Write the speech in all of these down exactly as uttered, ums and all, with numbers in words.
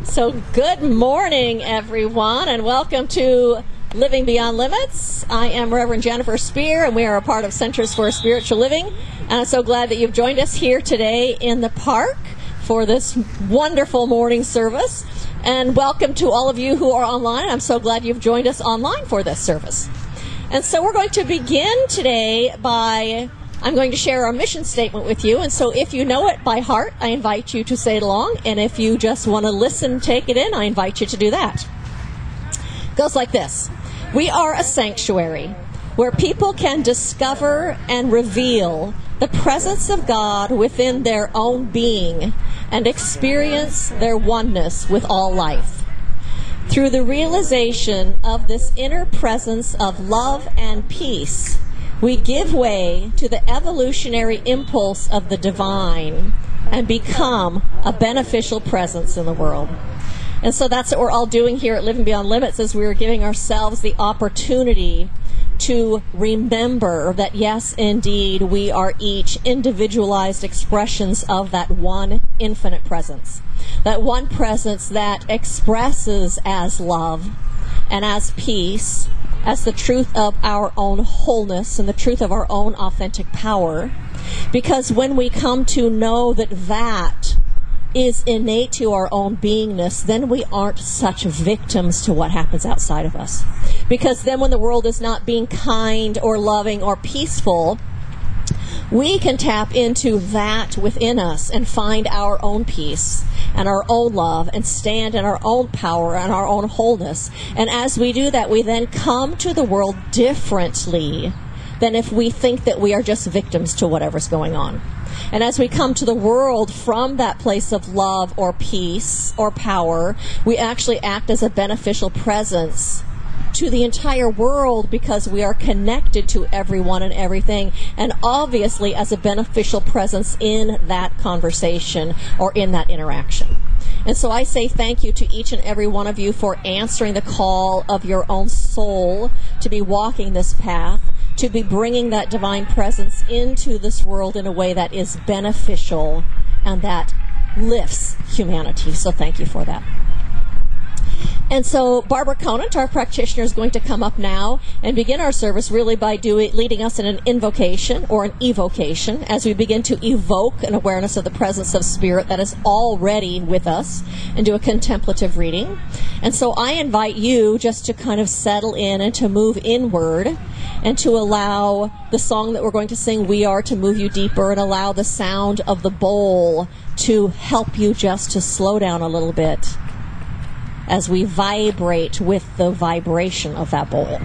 So good morning, everyone, and welcome to Living Beyond Limits. I am Reverend Jennifer Spear, and we are a part of Centers for Spiritual Living. And I'm so glad that you've joined us here today in the park for this wonderful morning service. And welcome to all of you who are online. I'm so glad you've joined us online for this service. And so we're going to begin today by, I'm going to share our mission statement with you. And so if you know it by heart, I invite you to say it along. And if you just want to listen, take it in, I invite you to do that. It goes like this. We are a sanctuary where people can discover and reveal the presence of God within their own being and experience their oneness with all life. Through the realization of this inner presence of love and peace, we give way to the evolutionary impulse of the divine and become a beneficial presence in the world. And so that's what we're all doing here at Living Beyond Limits, is we're giving ourselves the opportunity to remember that, yes, indeed, we are each individualized expressions of that one infinite presence. That one presence that expresses as love and as peace, as the truth of our own wholeness and the truth of our own authentic power. Because when we come to know that that is innate to our own beingness, then we aren't such victims to what happens outside of us. Because then when the world is not being kind or loving or peaceful, we can tap into that within us and find our own peace and our own love and stand in our own power and our own wholeness. And as we do that, we then come to the world differently than if we think that we are just victims to whatever's going on. And as we come to the world from that place of love or peace or power, we actually act as a beneficial presence to the entire world because we are connected to everyone and everything, and obviously as a beneficial presence in that conversation or in that interaction. And so I say thank you to each and every one of you for answering the call of your own soul to be walking this path, to be bringing that divine presence into this world in a way that is beneficial and that lifts humanity. So thank you for that. And so Barbara Conant, our practitioner, is going to come up now and begin our service really by doing, leading us in an invocation or an evocation as we begin to evoke an awareness of the presence of Spirit that is already with us, and do a contemplative reading. And so I invite you just to kind of settle in and to move inward and to allow the song that we're going to sing, We Are, to move you deeper, and allow the sound of the bowl to help you just to slow down a little bit as we vibrate with the vibration of that bowl.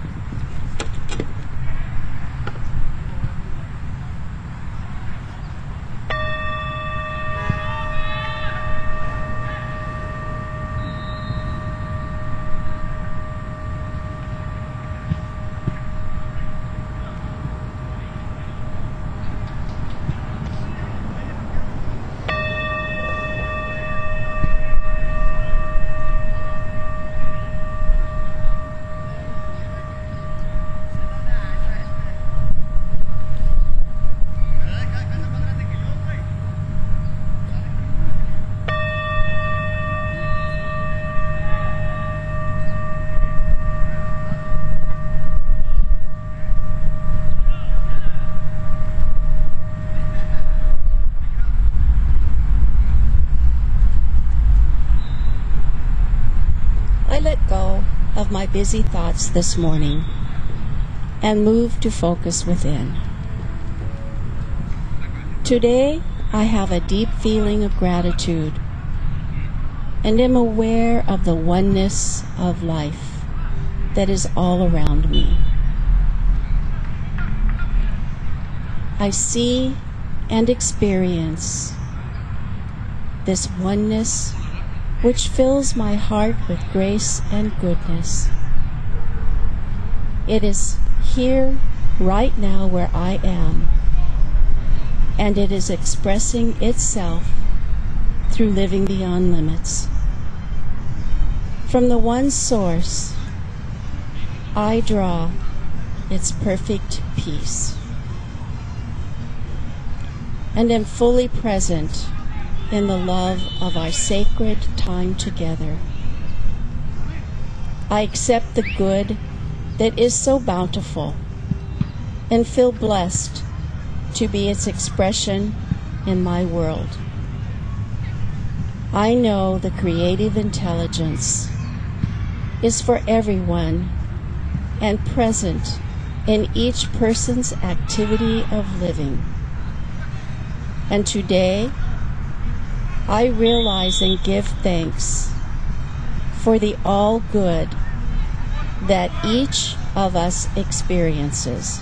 My busy thoughts this morning and move to focus within. Today, I have a deep feeling of gratitude and am aware of the oneness of life that is all around me. I see and experience this oneness which fills my heart with grace and goodness. It is here, right now, where I am, and it is expressing itself through Living Beyond Limits. From the one source, I draw its perfect peace, and am fully present in the love of our sacred time together. I accept the good that is so bountiful and feel blessed to be its expression in my world. I know the creative intelligence is for everyone and present in each person's activity of living. And today, I realize and give thanks for the all good that each of us experiences.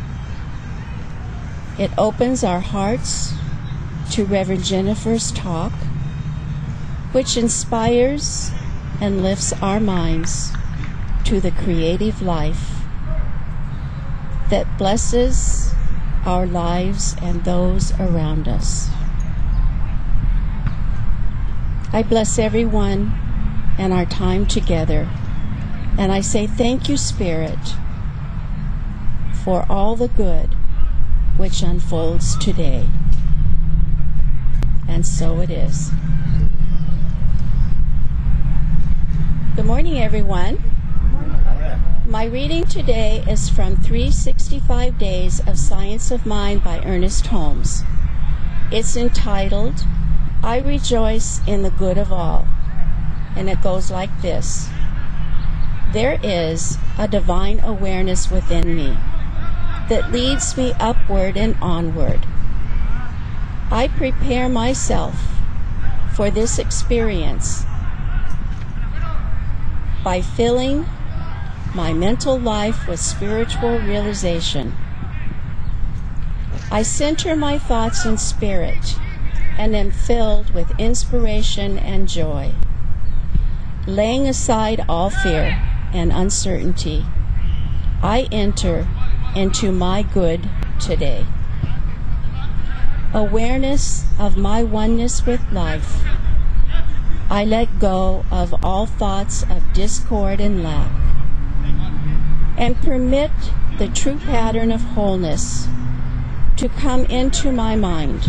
It opens our hearts to Reverend Jennifer's talk, which inspires and lifts our minds to the creative life that blesses our lives and those around us. I bless everyone and our time together, and I say thank you, Spirit, for all the good which unfolds today. And so it is. Good morning, everyone. My reading today is from three hundred sixty-five Days of Science of Mind by Ernest Holmes. It's entitled, I Rejoice in the Good of All, and it goes like this. There is a divine awareness within me that leads me upward and onward. I prepare myself for this experience by filling my mental life with spiritual realization. I center my thoughts in spirit and am filled with inspiration and joy. Laying aside all fear and uncertainty, I enter into my good today. Awareness of my oneness with life, I let go of all thoughts of discord and lack, and permit the true pattern of wholeness to come into my mind.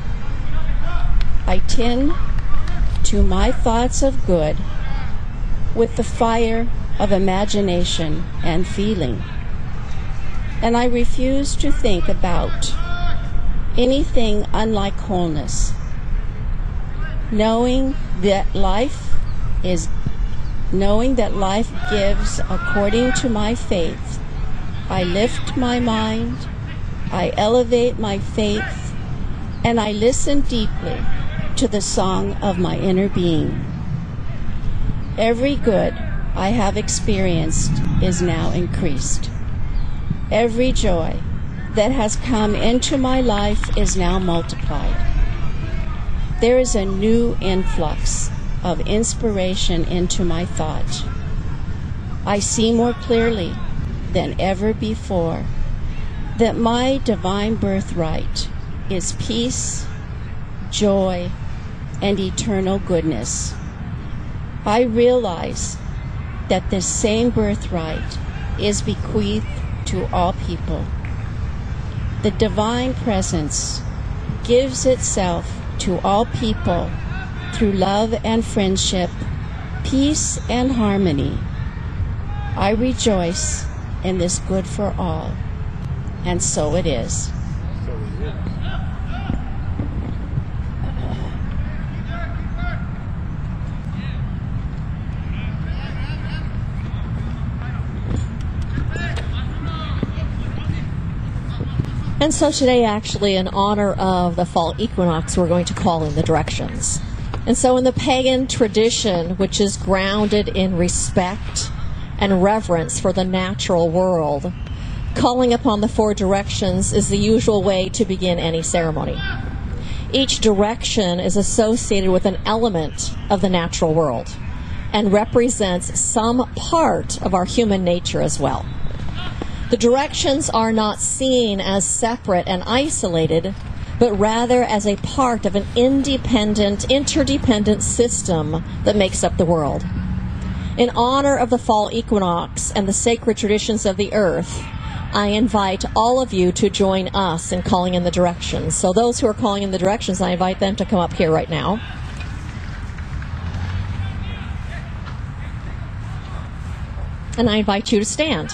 I tend to my thoughts of good with the fire of imagination and feeling, and I refuse to think about anything unlike wholeness. Knowing that life is knowing that life gives according to my faith, I lift my mind, I elevate my faith, and I listen deeply to the song of my inner being. Every good I have experienced is now increased. Every joy that has come into my life is now multiplied. There is a new influx of inspiration into my thought. I see more clearly than ever before that my divine birthright is peace, joy, and eternal goodness. I realize that this same birthright is bequeathed to all people. The divine presence gives itself to all people through love and friendship, peace and harmony. I rejoice in this good for all, and so it is. And so today, actually, in honor of the fall equinox, we're going to call in the directions. And so in the pagan tradition, which is grounded in respect and reverence for the natural world, calling upon the four directions is the usual way to begin any ceremony. Each direction is associated with an element of the natural world and represents some part of our human nature as well. The directions are not seen as separate and isolated, but rather as a part of an independent, interdependent system that makes up the world. In honor of the fall equinox and the sacred traditions of the earth, I invite all of you to join us in calling in the directions. So those who are calling in the directions, I invite them to come up here right now. And I invite you to stand.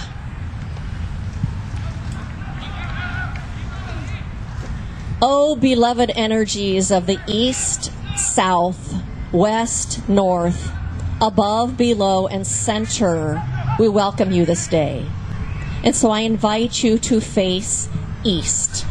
Oh, beloved energies of the east, south, west, north, above, below, and center, we welcome you this day. And so I invite you to face east.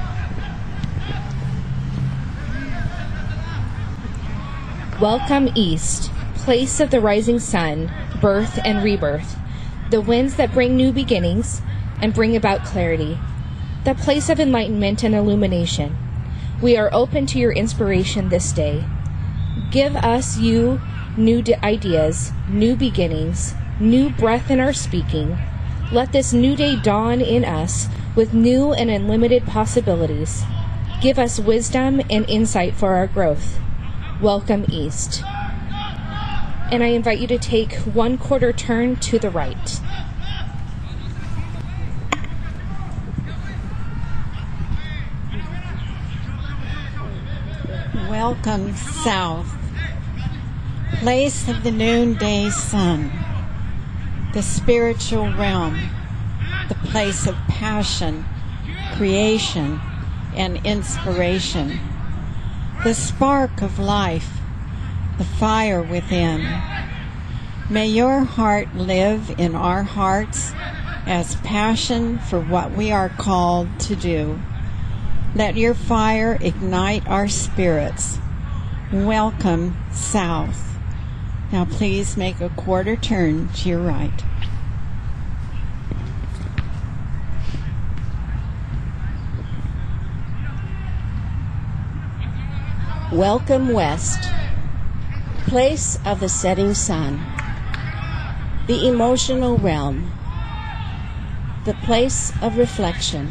Welcome east, place of the rising sun, birth and rebirth, the winds that bring new beginnings and bring about clarity, the place of enlightenment and illumination. We are open to your inspiration this day. Give us, you, new d- ideas, new beginnings, new breath in our speaking. Let this new day dawn in us with new and unlimited possibilities. Give us wisdom and insight for our growth. Welcome east. And I invite you to take one quarter turn to the right. Welcome south, place of the noonday sun, the spiritual realm, the place of passion, creation, and inspiration, the spark of life, the fire within. May your heart live in our hearts as passion for what we are called to do. Let your fire ignite our spirits. Welcome south. Now please make a quarter turn to your right. Welcome west, place of the setting sun, the emotional realm, the place of reflection,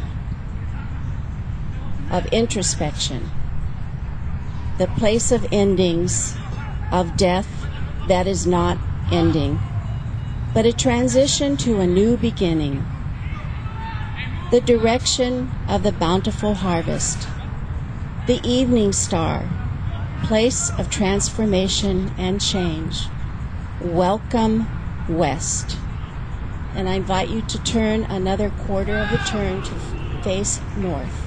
of introspection, the place of endings, of death that is not ending, but a transition to a new beginning, the direction of the bountiful harvest, the evening star, place of transformation and change. Welcome west. And I invite you to turn another quarter of a turn to face north.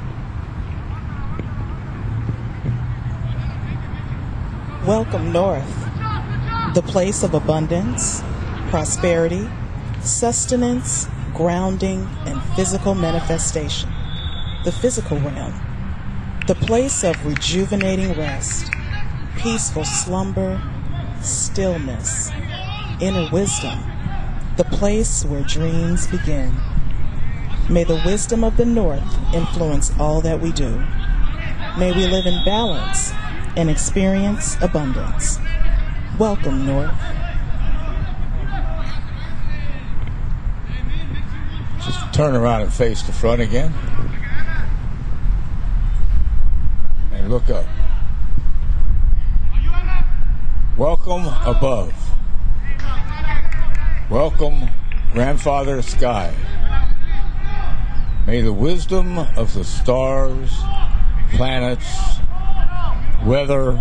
Welcome north, the place of abundance, prosperity, sustenance, grounding, and physical manifestation. The physical realm, the place of rejuvenating rest, peaceful slumber, stillness, inner wisdom, the place where dreams begin. May the wisdom of the north influence all that we do. May we live in balance and experience abundance. Welcome, North. Just turn around and face the front again. And look up. Welcome above. Welcome, Grandfather Sky. May the wisdom of the stars, planets, weather,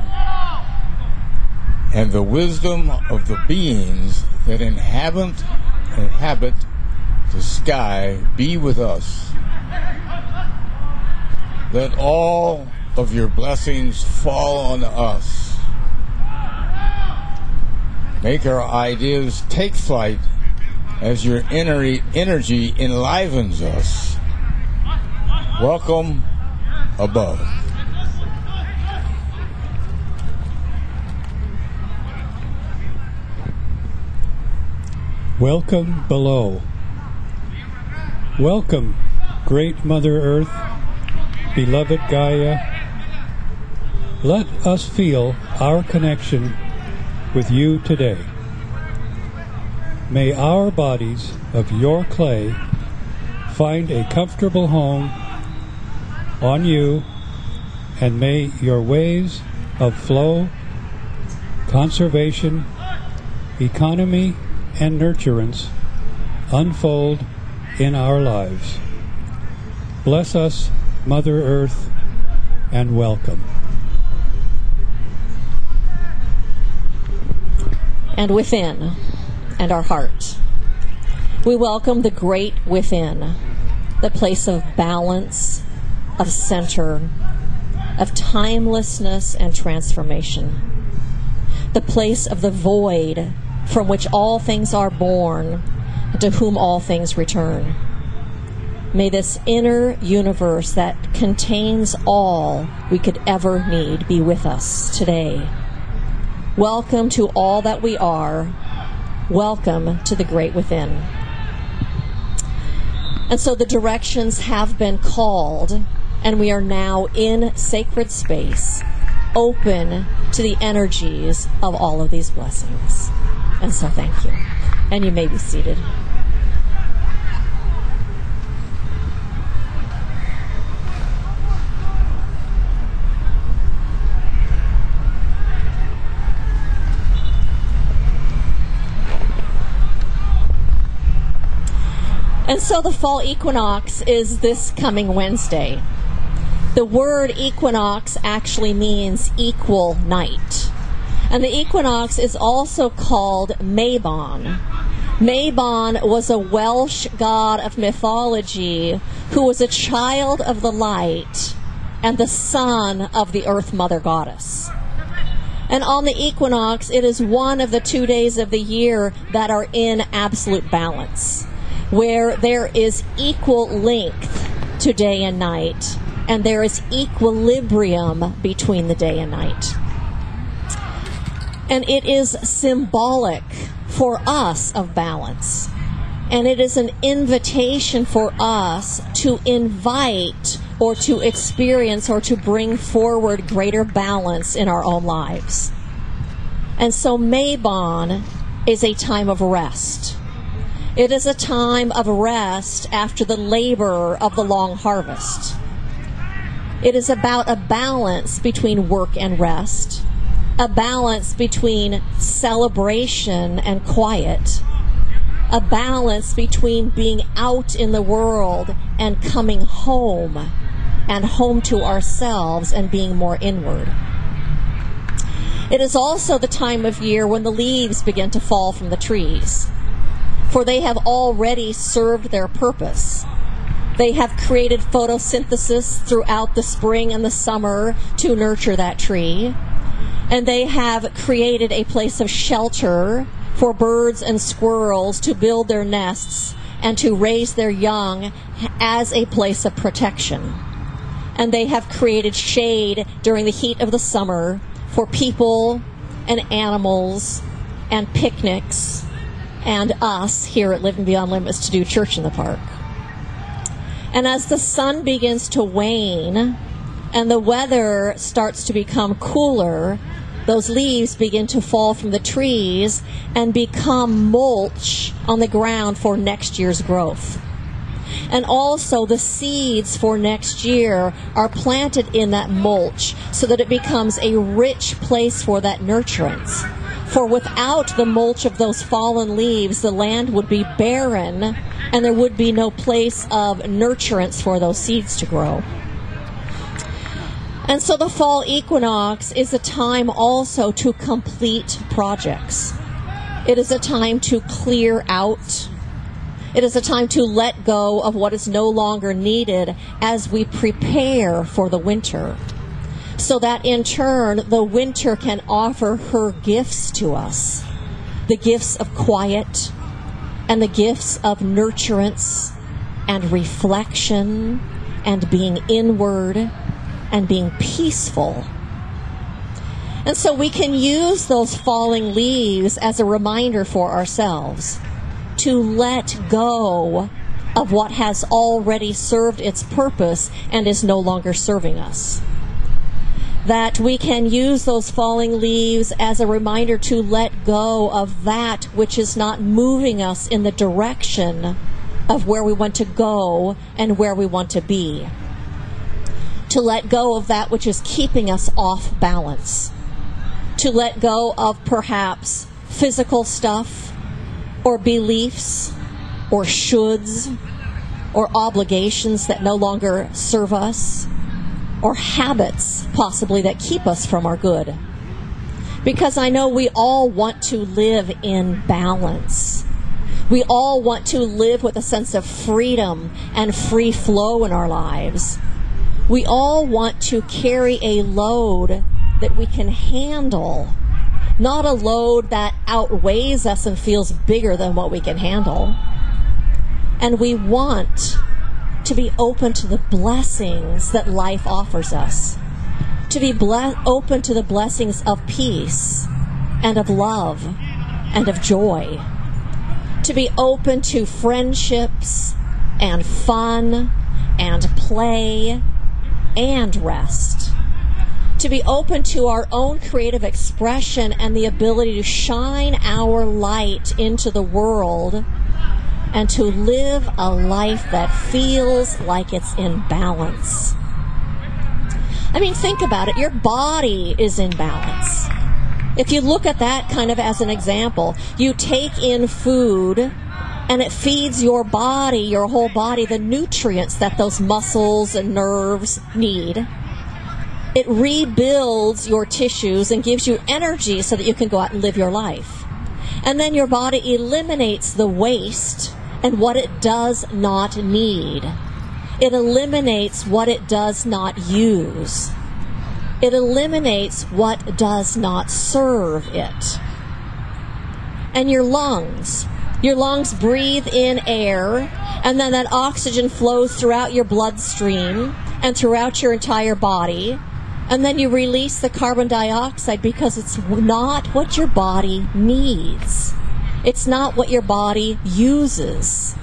and the wisdom of the beings that inhabit inhabit the sky be with us. Let all of your blessings fall on us. Make our ideas take flight as your energy enlivens us. Welcome above. Welcome below. Welcome, Great Mother Earth, beloved Gaia. Let us feel our connection with you today. May our bodies of your clay find a comfortable home on you, and may your ways of flow, conservation, economy, and nurturance unfold in our lives. Bless us, Mother Earth, and welcome. And within, and our heart, we welcome the great within, the place of balance, of center, of timelessness and transformation, the place of the void from which all things are born, to whom all things return. May this inner universe that contains all we could ever need be with us today. Welcome to all that we are. Welcome to the great within. And so the directions have been called, and we are now in sacred space, open to the energies of all of these blessings. And so thank you. And you may be seated. And so the fall equinox is this coming Wednesday. The word equinox actually means equal night. And the equinox is also called Mabon. Mabon was a Welsh god of mythology who was a child of the light and the son of the Earth Mother Goddess. And on the equinox, it is one of the two days of the year that are in absolute balance, where there is equal length to day and night, and there is equilibrium between the day and night. And it is symbolic for us of balance. And it is an invitation for us to invite or to experience or to bring forward greater balance in our own lives. And so Mabon is a time of rest. It is a time of rest after the labor of the long harvest. It is about a balance between work and rest, a balance between celebration and quiet, a balance between being out in the world and coming home, and home to ourselves and being more inward. It is also the time of year when the leaves begin to fall from the trees, for they have already served their purpose. They have created photosynthesis throughout the spring and the summer to nurture that tree. And they have created a place of shelter for birds and squirrels to build their nests and to raise their young as a place of protection. And they have created shade during the heat of the summer for people and animals and picnics and us here at Living Beyond Limits to do church in the park. And as the sun begins to wane and the weather starts to become cooler, those leaves begin to fall from the trees and become mulch on the ground for next year's growth. And also the seeds for next year are planted in that mulch so that it becomes a rich place for that nurturance. For without the mulch of those fallen leaves, the land would be barren and there would be no place of nurturance for those seeds to grow. And so the fall equinox is a time also to complete projects. It is a time to clear out. It is a time to let go of what is no longer needed as we prepare for the winter, so that in turn the winter can offer her gifts to us, the gifts of quiet and the gifts of nurturance and reflection and being inward and being peaceful. And so we can use those falling leaves as a reminder for ourselves to let go of what has already served its purpose and is no longer serving us. That we can use those falling leaves as a reminder to let go of that which is not moving us in the direction of where we want to go and where we want to be. To let go of that which is keeping us off balance. To let go of perhaps physical stuff or beliefs or shoulds or obligations that no longer serve us, or habits possibly that keep us from our good. Because I know we all want to live in balance. We all want to live with a sense of freedom and free flow in our lives. We all want to carry a load that we can handle, not a load that outweighs us and feels bigger than what we can handle. And we want to be open to the blessings that life offers us, to be ble- open to the blessings of peace and of love and of joy, to be open to friendships and fun and play and rest, to be open to our own creative expression and the ability to shine our light into the world and to live a life that feels like it's in balance. I mean, think about it. Your body is in balance. If you look at that kind of as an example, you take in food and it feeds your body, your whole body, the nutrients that those muscles and nerves need. It rebuilds your tissues and gives you energy so that you can go out and live your life. And then your body eliminates the waste and what it does not need. It eliminates what it does not use. It eliminates what does not serve it. And your lungs. Your lungs breathe in air, and then that oxygen flows throughout your bloodstream and throughout your entire body. And then you release the carbon dioxide because it's not what your body needs. It's not what your body uses.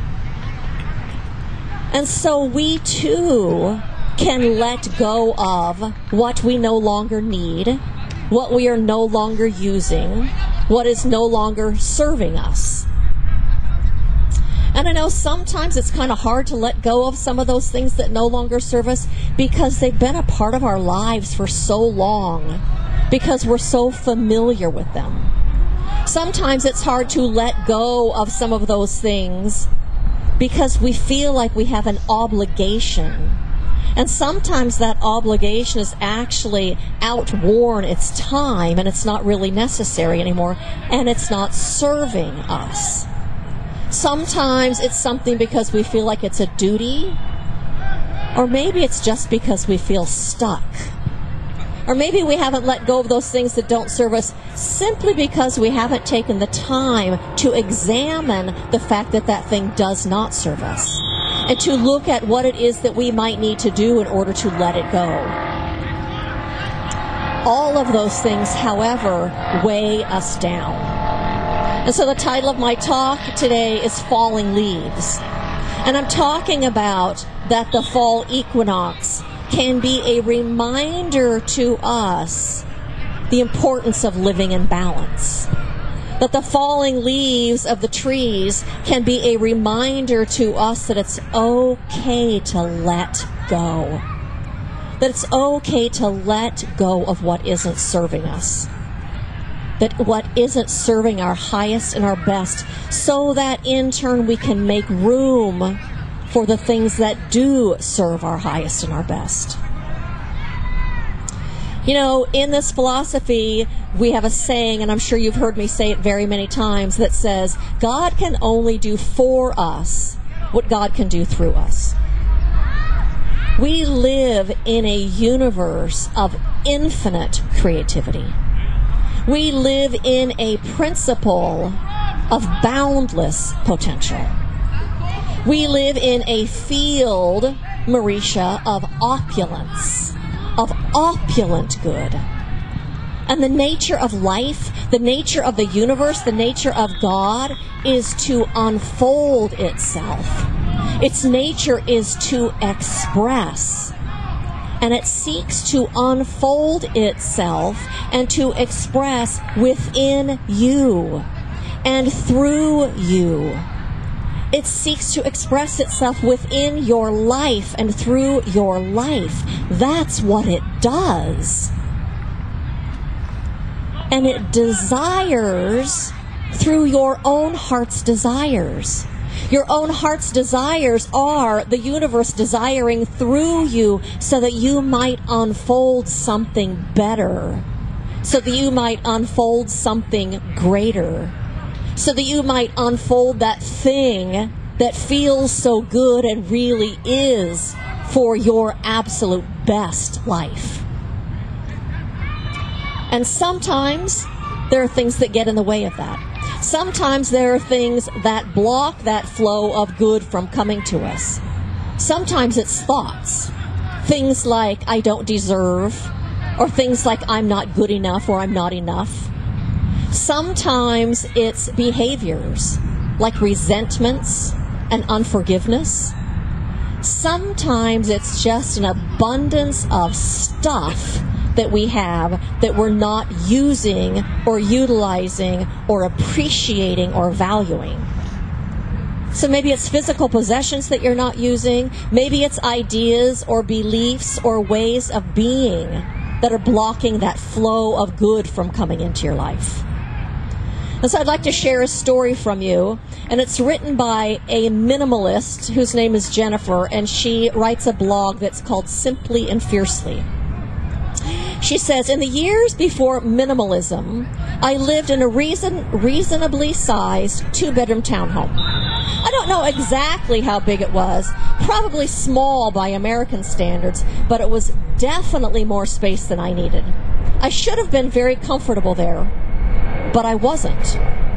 And so we too can let go of what we no longer need, what we are no longer using, what is no longer serving us. And I know sometimes it's kind of hard to let go of some of those things that no longer serve us because they've been a part of our lives for so long, because we're so familiar with them. Sometimes it's hard to let go of some of those things because we feel like we have an obligation. And sometimes that obligation is actually outworn its time and it's not really necessary anymore and it's not serving us. Sometimes it's something because we feel like it's a duty, or maybe it's just because we feel stuck. Or maybe we haven't let go of those things that don't serve us simply because we haven't taken the time to examine the fact that that thing does not serve us, and to look at what it is that we might need to do in order to let it go. All of those things, however, weigh us down. And so the title of my talk today is Falling Leaves. And I'm talking about that the fall equinox can be a reminder to us the importance of living in balance. That the falling leaves of the trees can be a reminder to us that it's okay to let go. That it's okay to let go of what isn't serving us. That what isn't serving our highest and our best, so that in turn we can make room for the things that do serve our highest and our best. You know, in this philosophy, we have a saying, and I'm sure you've heard me say it very many times, that says, God can only do for us what God can do through us. We live in a universe of infinite creativity. We live in a principle of boundless potential. We live in a field, Marisha, of opulence, of opulent good. And the nature of life, the nature of the universe, the nature of God is to unfold itself. Its nature is to express. And it seeks to unfold itself and to express within you and through you. It seeks to express itself within your life and through your life. That's what it does. And it desires through your own heart's desires. Your own heart's desires are the universe desiring through you so that you might unfold something better, so that you might unfold something greater, so that you might unfold that thing that feels so good and really is for your absolute best life. And sometimes there are things that get in the way of that. Sometimes there are things that block that flow of good from coming to us. Sometimes it's thoughts. Things like, I don't deserve, or things like, I'm not good enough, or I'm not enough. Sometimes it's behaviors, like resentments and unforgiveness. Sometimes it's just an abundance of stuff that we have that we're not using or utilizing or appreciating or valuing. So maybe it's physical possessions that you're not using. Maybe it's ideas or beliefs or ways of being that are blocking that flow of good from coming into your life. And so I'd like to share a story from you, and it's written by a minimalist whose name is Jennifer, and she writes a blog that's called Simply and Fiercely. She says, in the years before minimalism, I lived in a reason, reasonably sized two-bedroom townhome. I don't know exactly how big it was, probably small by American standards, but it was definitely more space than I needed. I should have been very comfortable there, but I wasn't.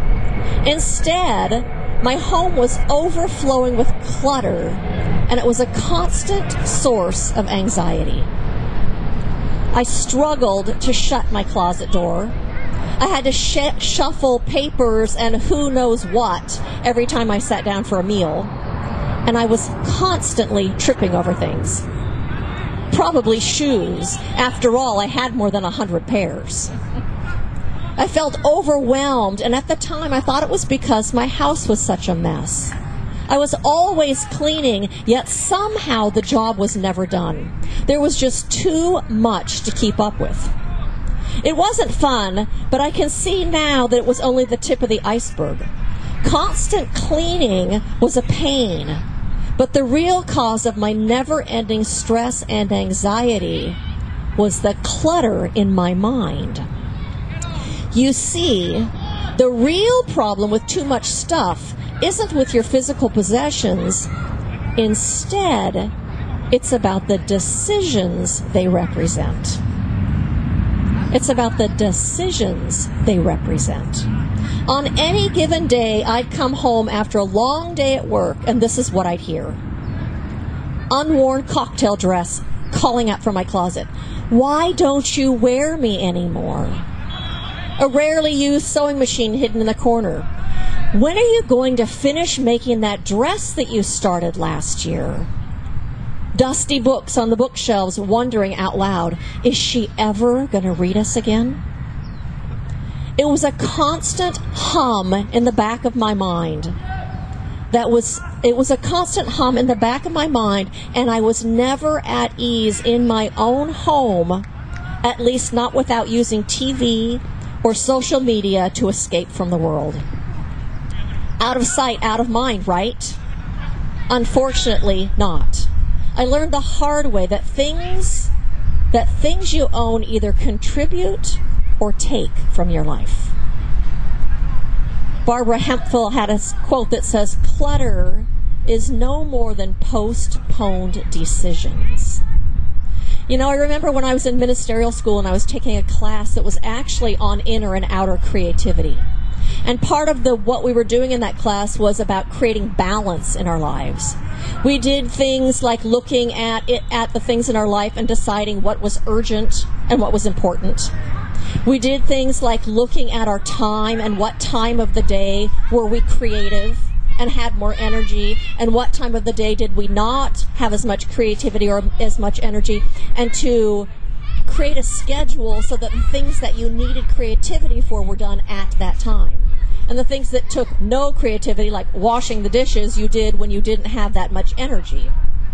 Instead, my home was overflowing with clutter, and it was a constant source of anxiety. I struggled to shut my closet door. I had to sh- shuffle papers and who knows what every time I sat down for a meal. And I was constantly tripping over things. Probably shoes. After all, I had more than a hundred pairs. I felt overwhelmed, and at the time I thought it was because my house was such a mess. I was always cleaning, yet somehow the job was never done. There was just too much to keep up with. It wasn't fun, but I can see now that it was only the tip of the iceberg. Constant cleaning was a pain, but the real cause of my never-ending stress and anxiety was the clutter in my mind. You see, the real problem with too much stuff isn't with your physical possessions. Instead, it's about the decisions they represent. It's about the decisions they represent. On any given day, I'd come home after a long day at work, and this is what I'd hear. Unworn cocktail dress calling out from my closet. Why don't you wear me anymore? A rarely used sewing machine hidden in the corner. When are you going to finish making that dress that you started last year? Dusty books on the bookshelves, wondering out loud, is she ever going to read us again? It was a constant hum in the back of my mind. That was, it was a constant hum in the back of my mind, and I was never at ease in my own home, at least not without using T V or social media to escape from the world. Out of sight, out of mind, right? Unfortunately, not. I learned the hard way that things that things you own either contribute or take from your life. Barbara Hemphill had a quote that says, clutter is no more than postponed decisions. You know, I remember when I was in ministerial school and I was taking a class that was actually on inner and outer creativity. And part of the what we were doing in that class was about creating balance in our lives. We did things like looking at it, at the things in our life and deciding what was urgent and what was important. We did things like looking at our time and what time of the day were we creative and had more energy, and what time of the day did we not have as much creativity or as much energy, and to create a schedule so that the things that you needed creativity for were done at that time. And the things that took no creativity, like washing the dishes, you did when you didn't have that much energy.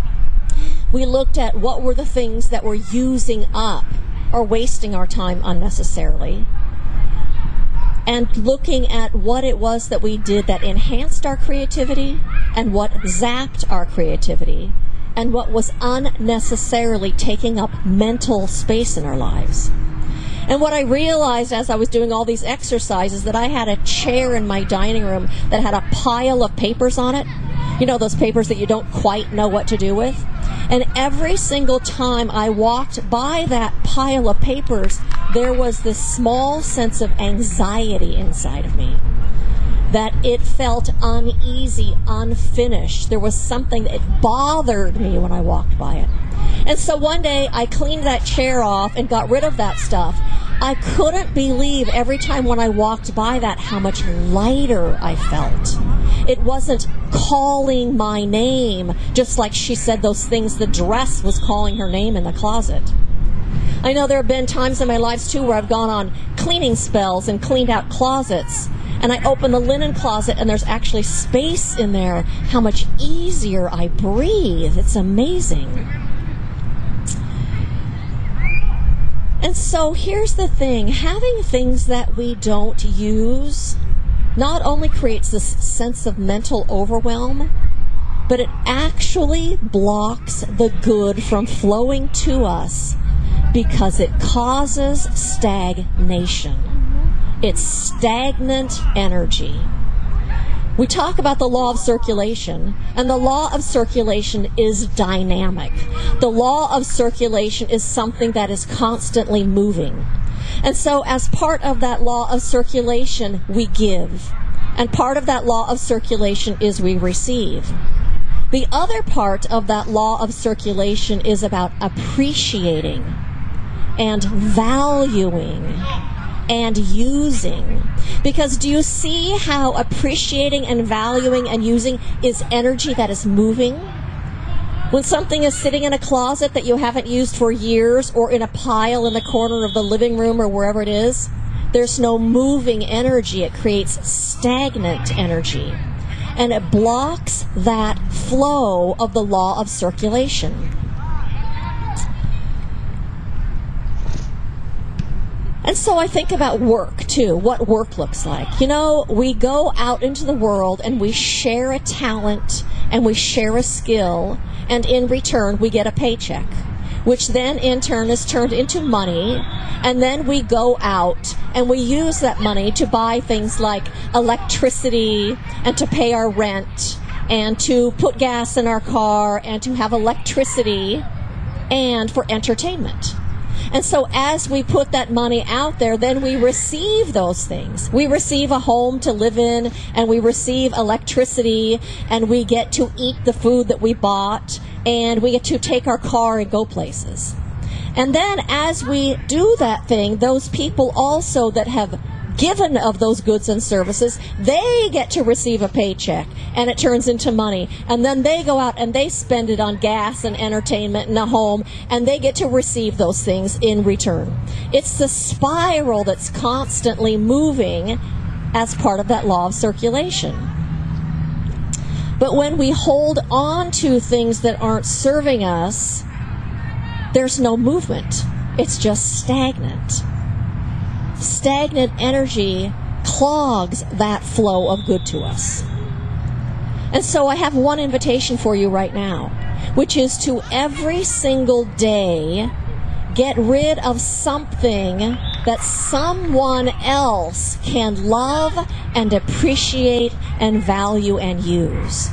We looked at what were the things that were using up or wasting our time unnecessarily. and looking at what it was that we did that enhanced our creativity and what zapped our creativity and what was unnecessarily taking up mental space in our lives. And what I realized as I was doing all these exercises, that I had a chair in my dining room that had a pile of papers on it. You know, those papers that you don't quite know what to do with. And every single time I walked by that pile of papers, there was this small sense of anxiety inside of me. That it felt uneasy, unfinished. There was something that bothered me when I walked by it. And so one day I cleaned that chair off and got rid of that stuff. I couldn't believe every time when I walked by that how much lighter I felt. It wasn't calling my name, just like she said those things the dress was calling her name in the closet. I know there have been times in my life too where I've gone on cleaning spells and cleaned out closets. And I open the linen closet and there's actually space in there. How much easier I breathe. It's amazing. And so here's the thing. Having things that we don't use not only creates this sense of mental overwhelm, but it actually blocks the good from flowing to us because it causes stagnation. It's stagnant energy. We talk about the law of circulation, and the law of circulation is dynamic. The law of circulation is something that is constantly moving. And so as part of that law of circulation, we give. And part of that law of circulation is we receive. The other part of that law of circulation is about appreciating and valuing and using. Because do you see how appreciating and valuing and using is energy that is moving? When something is sitting in a closet that you haven't used for years or in a pile in the corner of the living room or wherever it is, there's no moving energy. It creates stagnant energy. And it blocks that flow of the law of circulation. And so I think about work, too, what work looks like. You know, we go out into the world and we share a talent and we share a skill, and in return we get a paycheck, which then in turn is turned into money, and then we go out and we use that money to buy things like electricity and to pay our rent and to put gas in our car and to have electricity and for entertainment. And so as we put that money out there, then we receive those things. We receive a home to live in, and we receive electricity, and we get to eat the food that we bought, and we get to take our car and go places. And then as we do that thing, those people also that have given of those goods and services, they get to receive a paycheck, and it turns into money. And then they go out and they spend it on gas and entertainment and a home, and they get to receive those things in return. It's the spiral that's constantly moving as part of that law of circulation. But when we hold on to things that aren't serving us, there's no movement. It's just stagnant. Stagnant energy clogs that flow of good to us. And so I have one invitation for you right now, which is to every single day get rid of something that someone else can love and appreciate and value and use.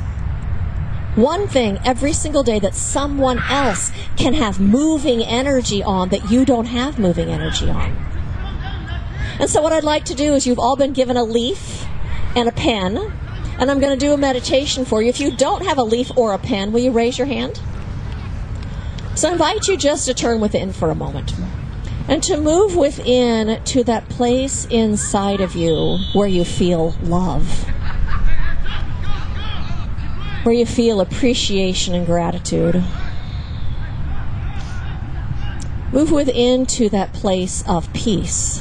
One thing every single day that someone else can have moving energy on that you don't have moving energy on. And so what I'd like to do is, you've all been given a leaf and a pen, and I'm going to do a meditation for you. If you don't have a leaf or a pen, will you raise your hand? So I invite you just to turn within for a moment and to move within to that place inside of you where you feel love, where you feel appreciation and gratitude. Move within to that place of peace.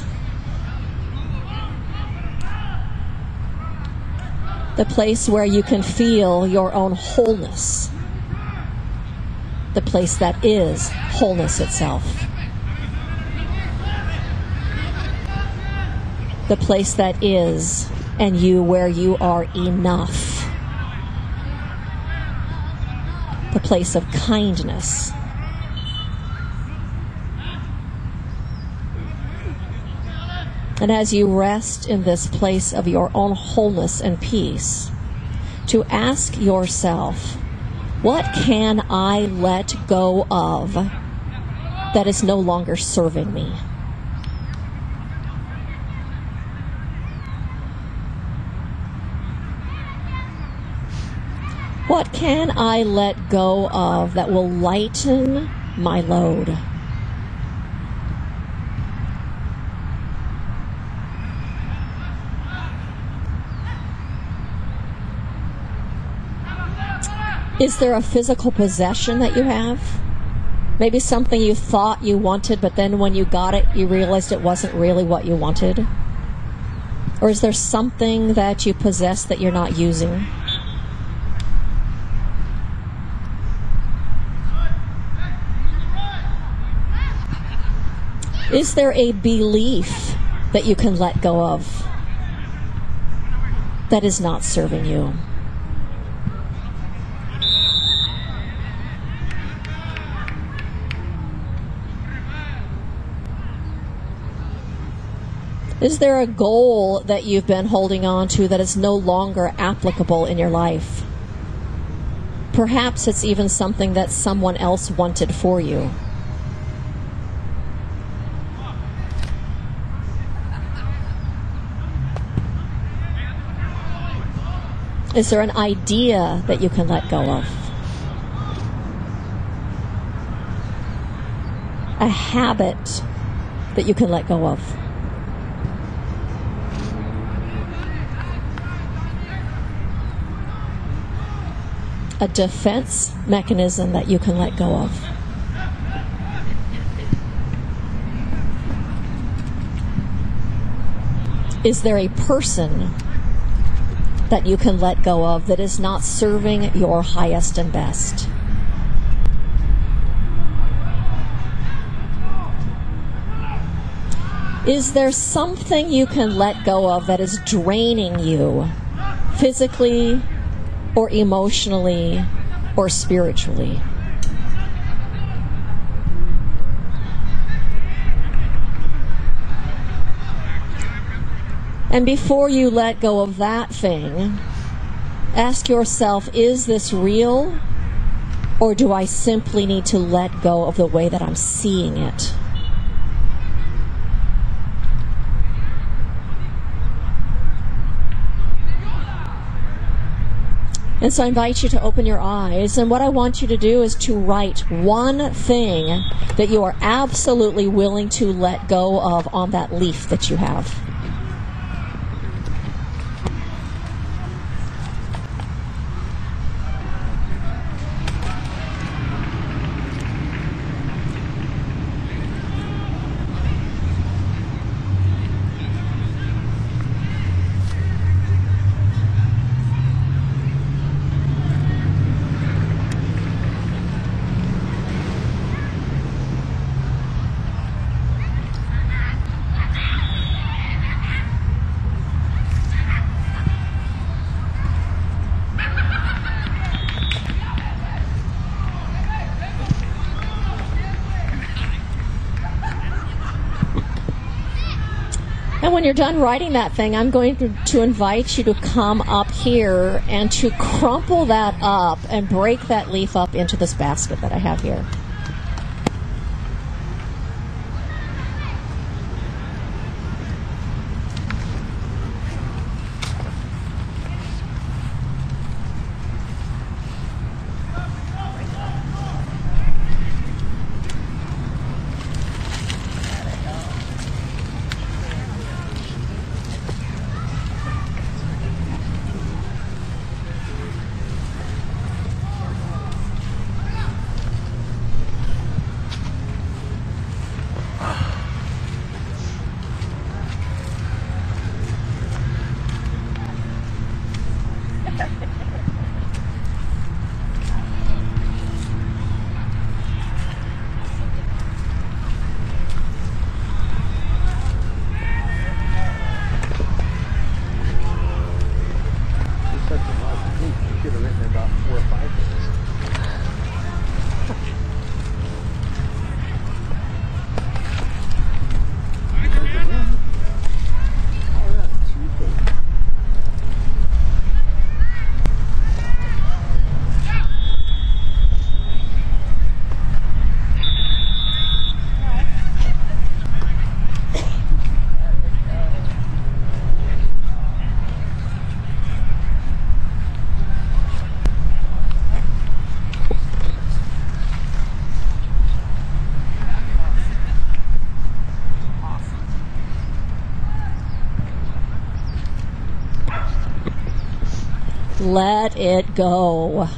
The place where you can feel your own wholeness. The place that is wholeness itself. the place that is, and you where you are enough, the place of kindness. And as you rest in this place of your own wholeness and peace, to ask yourself, what can I let go of that is no longer serving me? What can I let go of that will lighten my load? Is there a physical possession that you have? Maybe something you thought you wanted, but then when you got it, you realized it wasn't really what you wanted? Or is there something that you possess that you're not using? Is there a belief that you can let go of that is not serving you? Is there a goal that you've been holding on to that is no longer applicable in your life? Perhaps it's even something that someone else wanted for you. Is there an idea that you can let go of? A habit that you can let go of? A defense mechanism that you can let go of? Is there a person that you can let go of that is not serving your highest and best? Is there something you can let go of that is draining you physically or emotionally or spiritually? And before you let go of that thing, ask yourself, is this real, or do I simply need to let go of the way that I'm seeing it? And so I invite you to open your eyes, and what I want you to do is to write one thing that you are absolutely willing to let go of on that leaf that you have. And when you're done writing that thing, I'm going to, to invite you to come up here and to crumple that up and break that leaf up into this basket that I have here. Let it go.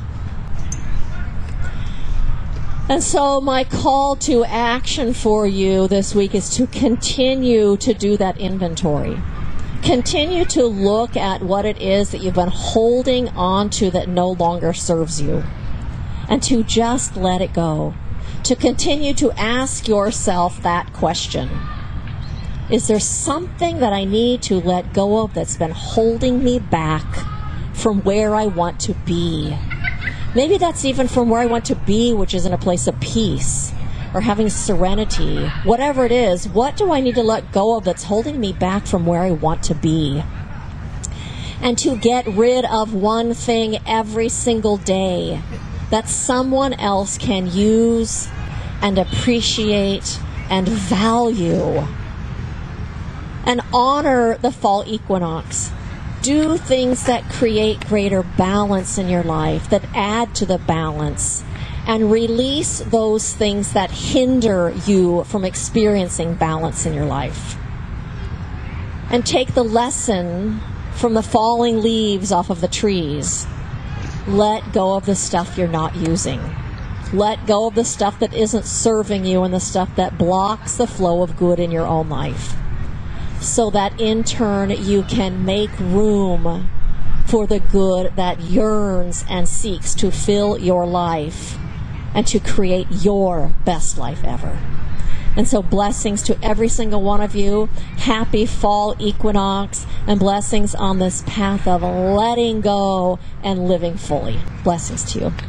And so my call to action for you this week is to continue to do that inventory. Continue to look at what it is that you've been holding on to that no longer serves you, and to just let it go. To continue to ask yourself that question. Is there something that I need to let go of that's been holding me back from where I want to be? Maybe that's even from where I want to be, which is in a place of peace or having serenity. Whatever it is, what do I need to let go of that's holding me back from where I want to be? And to get rid of one thing every single day that someone else can use and appreciate and value. And honor the fall equinox. Do things that create greater balance in your life, that add to the balance, and release those things that hinder you from experiencing balance in your life. And take the lesson from the falling leaves off of the trees. Let go of the stuff you're not using. Let go of the stuff that isn't serving you and the stuff that blocks the flow of good in your own life, so that in turn you can make room for the good that yearns and seeks to fill your life and to create your best life ever. And so blessings to every single one of you. Happy fall equinox, and blessings on this path of letting go and living fully. Blessings to you.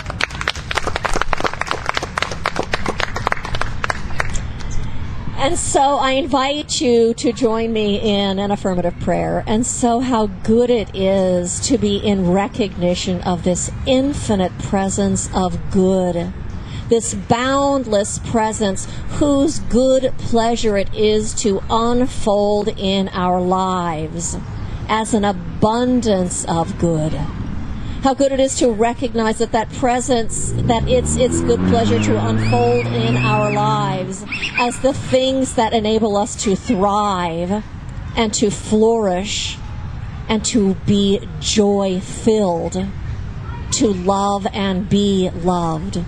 And so I invite you to join me in an affirmative prayer. And so how good it is to be in recognition of this infinite presence of good, this boundless presence whose good pleasure it is to unfold in our lives as an abundance of good. How good it is to recognize that that presence, that it's its good pleasure to unfold in our lives as the things that enable us to thrive and to flourish and to be joy-filled, to love and be loved,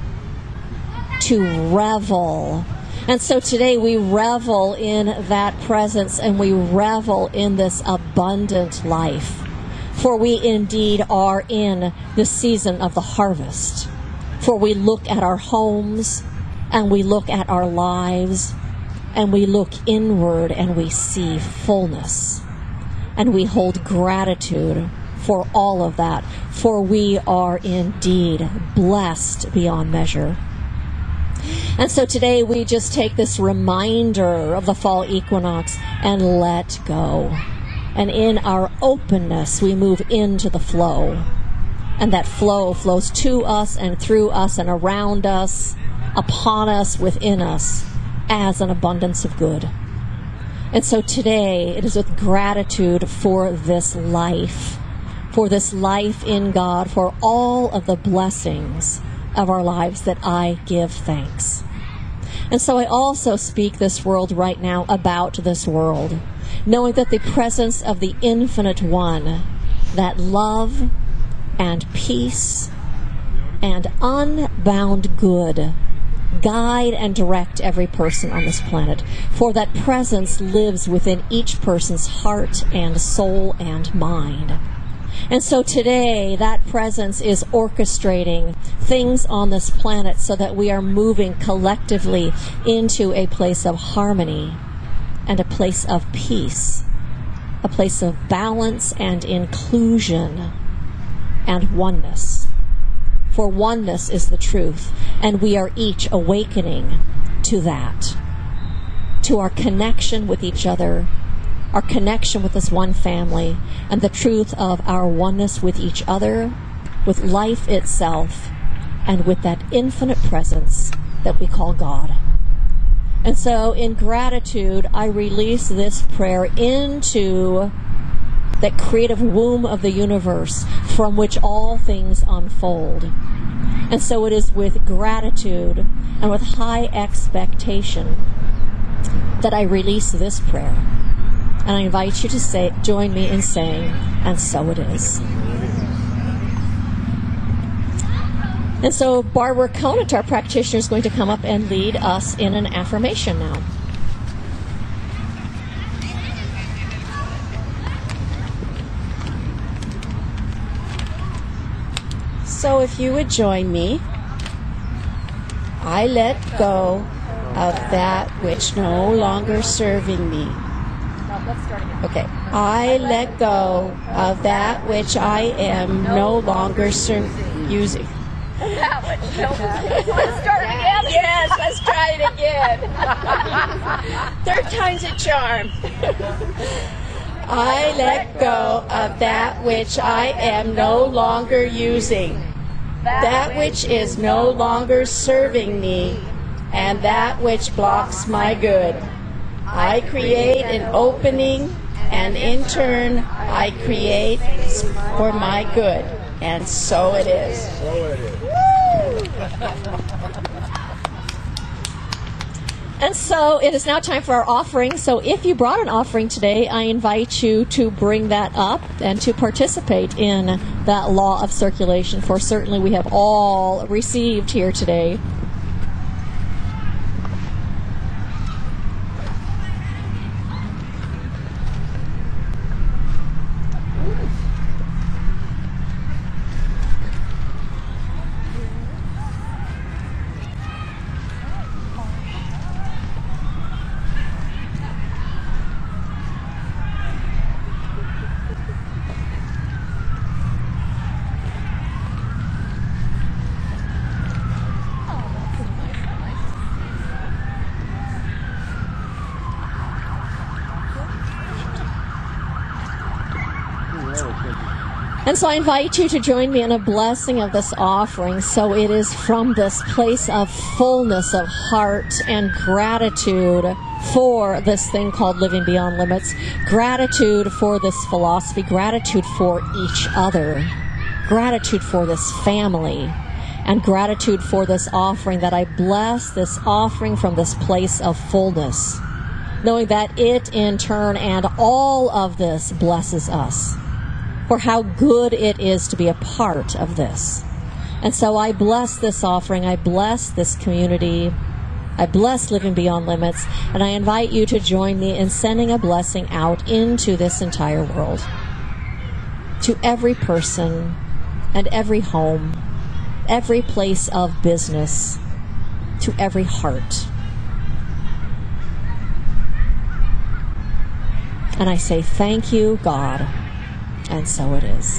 to revel. And so today we revel in that presence, and we revel in this abundant life. For we indeed are in the season of the harvest. For we look at our homes, and we look at our lives, and we look inward, and we see fullness. And we hold gratitude for all of that, for we are indeed blessed beyond measure. And so today we just take this reminder of the fall equinox and let go. And in our openness, we move into the flow. And that flow flows to us and through us and around us, upon us, within us, as an abundance of good. And so today, it is with gratitude for this life, for this life in God, for all of the blessings of our lives, that I give thanks. And so I also speak this world right now about this world, knowing that the presence of the Infinite One, that love and peace and unbound good guide and direct every person on this planet. For that presence lives within each person's heart and soul and mind. And so today, that presence is orchestrating things on this planet so that we are moving collectively into a place of harmony and a place of peace, a place of balance and inclusion and oneness. For oneness is the truth, and we are each awakening to that, to our connection with each other, our connection with this one family, and the truth of our oneness with each other, with life itself, and with that infinite presence that we call God. And so in gratitude, I release this prayer into that creative womb of the universe from which all things unfold. And so it is with gratitude and with high expectation that I release this prayer. And I invite you to say, join me in saying, and so it is. And so Barbara Conant, our practitioner, is going to come up and lead us in an affirmation now. So if you would join me, I let go of that which no longer serving me. Okay. I let go of that which I am no longer ser- using. That one. No. Let's start again. Yes, let's try it again. Third time's a charm. I let go of that which I am no longer using, that which is no longer serving me, and that which blocks my good. I create an opening, and in turn, I create for my good. And so it is. So it is. And so it is now time for our offering. So if you brought an offering today, I invite you to bring that up and to participate in that law of circulation, for certainly we have all received here today. And so I invite you to join me in a blessing of this offering. So it is from this place of fullness of heart and gratitude for this thing called Living Beyond Limits, gratitude for this philosophy, gratitude for each other, gratitude for this family, and gratitude for this offering, that I bless this offering from this place of fullness, knowing that it in turn and all of this blesses us, for how good it is to be a part of this. And so I bless this offering, I bless this community, I bless Living Beyond Limits, and I invite you to join me in sending a blessing out into this entire world, to every person and every home, every place of business, to every heart. And I say, thank you, God. And so it is.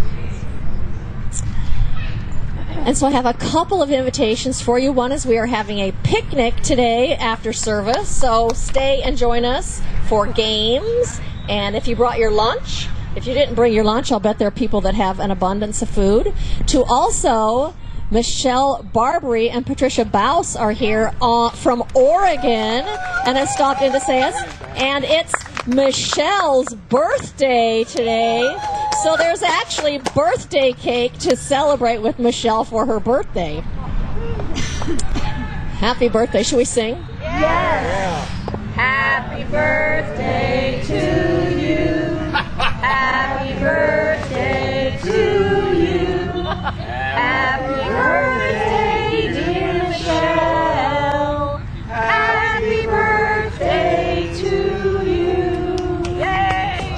And so I have a couple of invitations for you. One is we are having a picnic today after service. So stay and join us for games. And if you brought your lunch, if you didn't bring your lunch, I'll bet there are people that have an abundance of food. To also, Michelle Barbary and Patricia Baus are here uh, from Oregon and have stopped in to say us. And it's Michelle's birthday today. So there's actually birthday cake to celebrate with Michelle for her birthday. Happy birthday. Should we sing? Yes. Happy birthday to you. Happy birthday to you. Happy birthday, dear Michelle. Happy birthday to you. Yay!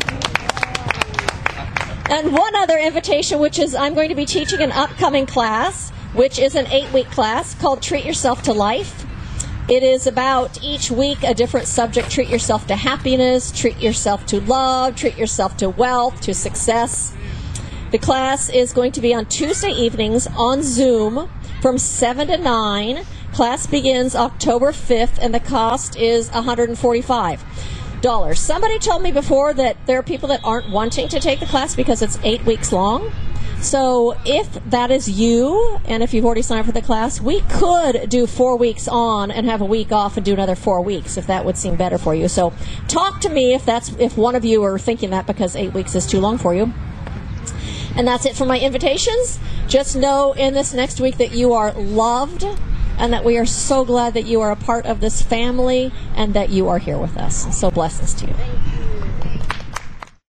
And one other invitation, which is I'm going to be teaching an upcoming class, which is an eight-week class called Treat Yourself to Life. It is about each week a different subject. Treat yourself to happiness, treat yourself to love, treat yourself to wealth, to success. The class is going to be on Tuesday evenings on Zoom from seven to nine. Class begins October fifth, and the cost is one hundred forty-five dollars. Somebody told me before that there are people that aren't wanting to take the class because it's eight weeks long. So if that is you, and if you've already signed up for the class, we could do four weeks on and have a week off and do another four weeks if that would seem better for you. So talk to me if that's if one of you are thinking that, because eight weeks is too long for you. And that's it for my invitations. Just know in this next week that you are loved and that we are so glad that you are a part of this family and that you are here with us. So blessings to you.